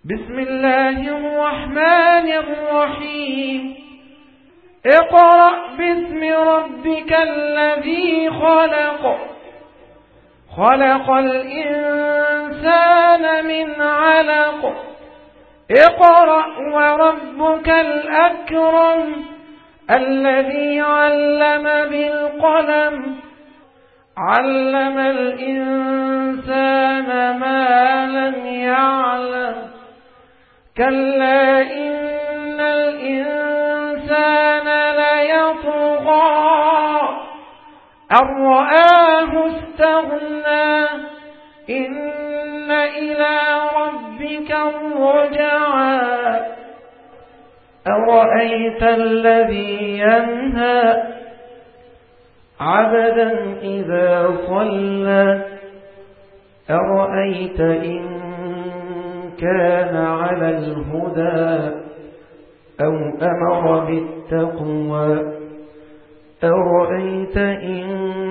بسم الله الرحمن الرحيم اقرأ باسم ربك الذي خلق خلق الإنسان من علق اقرأ وربك الأكرم الذي علم بالقلم علم الإنسان ما لم يعلم كلا إن الإنسان ليطغى أن رآه استغنى إن إلى ربك الرجعى أرأيت الذي ينهى عبدا إذا صلى أرأيت إن كان على الهدى أو أمر بالتقوى أرأيت إن